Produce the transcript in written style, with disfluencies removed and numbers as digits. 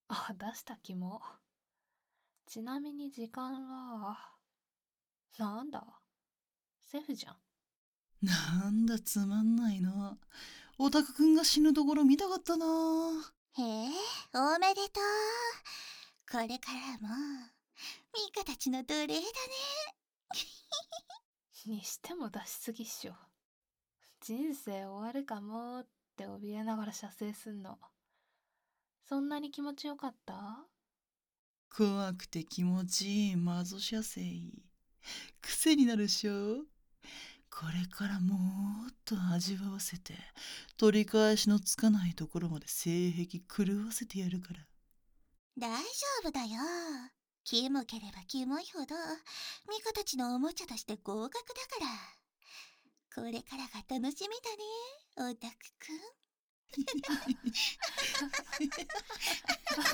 あ、出した気も。ちなみに時間は、なんだ、セーフじゃん。 なんだつまんないな。オタクくんが死ぬところ見たかったな。 へえ、おめでとう。これからもミカたちの奴隷だね。 にしても出しすぎっしょ。人生終わるかもって怯えながら射精すんの。そんなに気持ちよかった？ 怖くて気持ちいいマゾ射精。癖になるっしょ。これからもっと味わわせて、取り返しのつかないところまで性癖狂わせてやるから。 大丈夫だよ。キモければキモいほどミカたちのおもちゃとして合格だから。これからが楽しみだね、オタクくん。